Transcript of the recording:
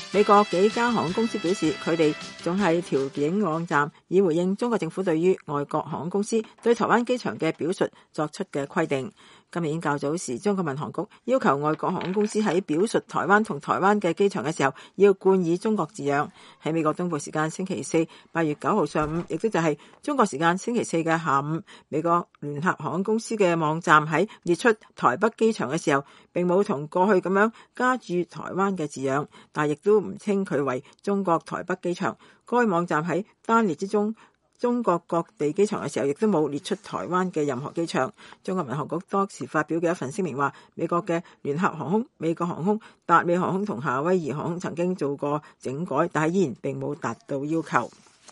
美國幾間航空公司表示，佢哋仲係調整網站，以回應中國政府對於外國航空公司對台灣機場嘅表述作出嘅規定。今年較早時，中國民航局要求外國航空公司喺表述台灣同台灣嘅機場嘅時候，要冠以中國字樣。喺美國東部時間星期四8月9號上午，亦都就係中國時間星期四嘅下午，美國聯合航空公司嘅網站喺列出台北機場嘅時候，並冇同過去咁樣加注台灣嘅字樣，但亦都唔稱佢為中國台北機場。該網站喺單列之中中國各地機場嘅時候，亦都冇列出台灣嘅任何機場。中國民航局當時發表嘅一份聲明話，美國嘅聯合航空、美國航空、達美航空同夏威夷航空曾經做過整改，但係依然並冇達到要求。